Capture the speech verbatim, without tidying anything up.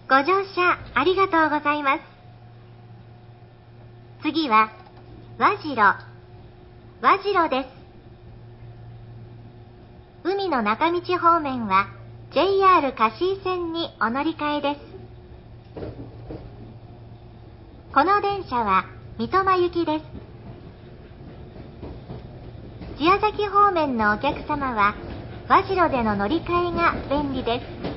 ご乗車ありがとうございます。次は、和白、和白です。海の中道方面は ジェイアール 香椎線にお乗り換えです。この電車は三苫行きです。茅ヶ崎方面のお客様は和白での乗り換えが便利です。